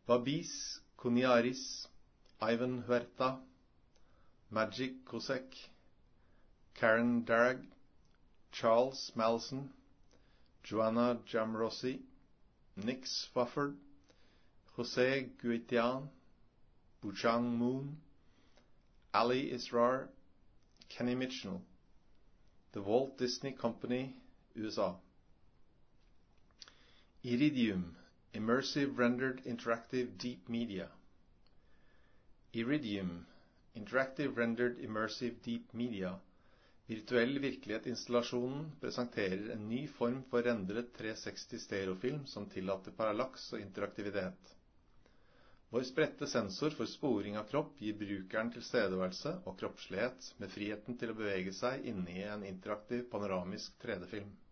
Babis Kuniaris, Ivan Huerta, Magic Kosek, Karen Darragh, Charles Malson, Joanna Jamrossi, Nick Swafford, Jose Guitian, Buchang Moon, Ali Israr, Kenny Mitchell. The Walt Disney Company, USA. Iridium, Immersive Rendered Interactive Deep Media. Iridium, Interactive Rendered Immersive Deep Media, virtuell virkelighet-installasjonen presenterer en ny form for rendret 360 stereofilm som tillater parallax og interaktivitet. Vår spredte sensor for sporing av kropp gir brukeren tilstedeværelse og kroppslighet med friheten til å bevege seg inne i en interaktiv panoramisk 3D-film.